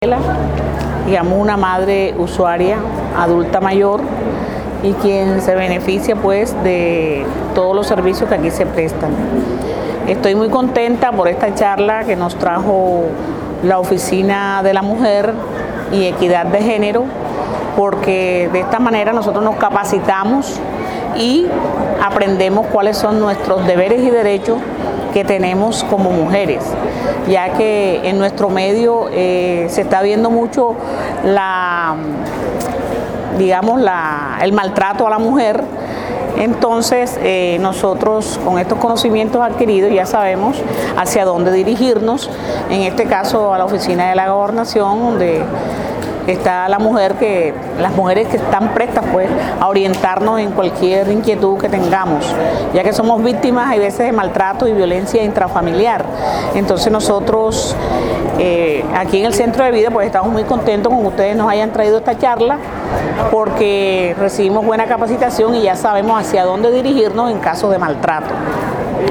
Digamos, una madre usuaria adulta mayor y quien se beneficia pues de todos los servicios que aquí se prestan. Estoy muy contenta por esta charla que nos trajo la Oficina de la Mujer y Equidad de Género, porque de esta manera nosotros nos capacitamos y aprendemos cuáles son nuestros deberes y derechos que tenemos como mujeres, ya que en nuestro medio se está viendo mucho el maltrato a la mujer. Entonces nosotros con estos conocimientos adquiridos ya sabemos hacia dónde dirigirnos, en este caso a la Oficina de la Gobernación, donde está las mujeres que están prestas pues a orientarnos en cualquier inquietud que tengamos, ya que somos víctimas a veces de maltrato y violencia intrafamiliar. Entonces nosotros aquí en el Centro de Vida pues estamos muy contentos con que ustedes nos hayan traído esta charla, porque recibimos buena capacitación y ya sabemos hacia dónde dirigirnos en caso de maltrato.